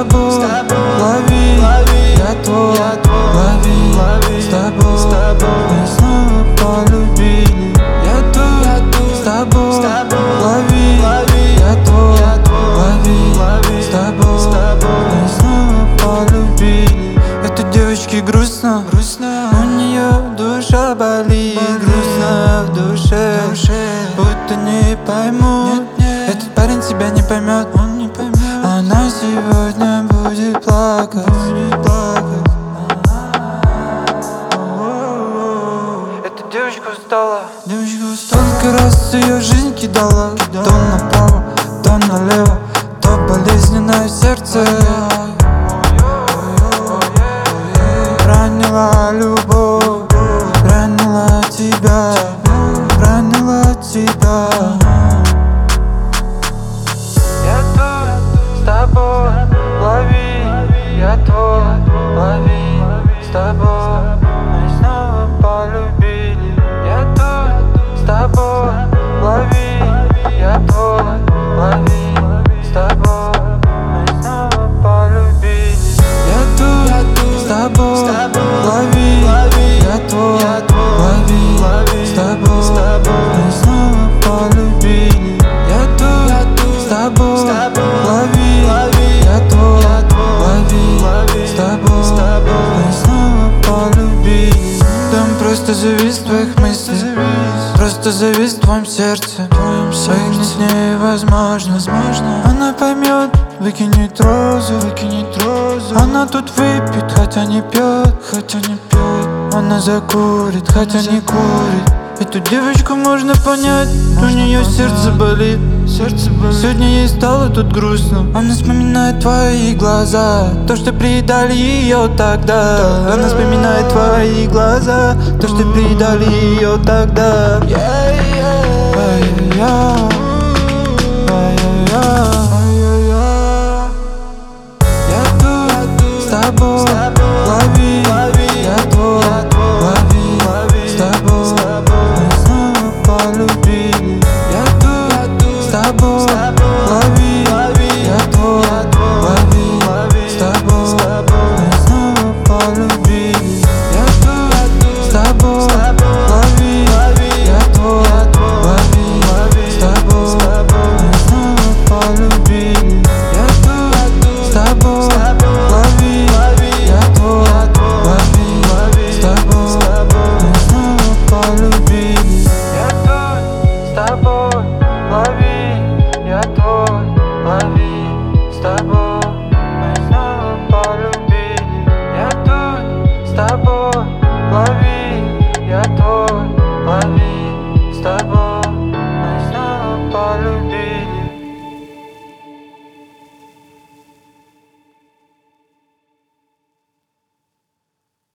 тобой, лови, я твой, лови, с тобой мы снова полюбили. Я тут с тобой, лови, я твой, лови, с тобой мы снова полюбили. Этой девочке грустно, у нее душа болит, грустно в душе, будто не поймут. Этот парень тебя не поймет, он не поймет. Она сегодня будет плакать. Эта девочка устала, столько раз ее жизнь кидала, то направо, то налево, то болезненное сердце. Ранила любовь, ранила тебя, ранила тебя. Я тут с тобой, лови, я твой, лови, с тобой мы снова полюбили. Я тут с тобой, лови, я твой, лови, с тобой мы снова полюбили. Я тут с тобой, лови, я твой, лови, с тобой мы снова полюбили. Я тут с тобой, лови, я твой, лови, с тобой мы снова полюбили. Там просто завис в твоих мыслях, просто завис в твоем сердце. Выкинуть с ней возможно. Она поймет, выкинет розу. Она тут выпьет, хотя не пьет. Она закурит, хотя не курит. Эту девочку можно понять, у нее сердце болит. Сегодня ей стало тут грустно. Она вспоминает твои глаза, то, что предали ее тогда. Она вспоминает твои глаза, то, что предали ее тогда. Я тут с тобой, лови, я твой, лови, с тобой мы снова полюбили. Я тут с тобой, лови, я твой, лови, с тобой мы снова полюбили. Я тут с тобой, лови, я твой, лови, с тобой мы снова полюбили. Я тут с тобой, лови, я твой, лови, с тобой мы снова полюбили. Я тут с тобой, лови, я твой, лови, с тобой мы снова полюбили. Я тут с тобой, лови, я твой, лови.